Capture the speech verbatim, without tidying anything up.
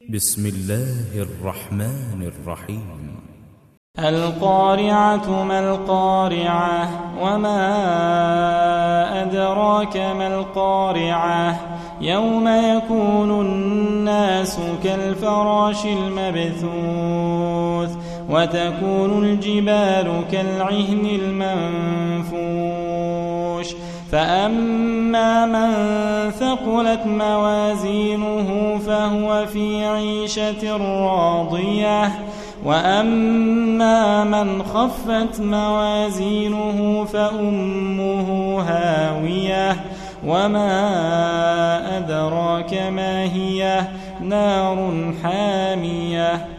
بسم الله الرحمن الرحيم. القارعة ما القارعة وما أدراك ما القارعة يوم يكون الناس كالفراش المبثوث وتكون الجبال كالعهن المنفوش فأما من ثقلت موازينه فهو في عيشة راضية وأما من خفت موازينه فأمه هاوية وما أدراك ما هي نار حامية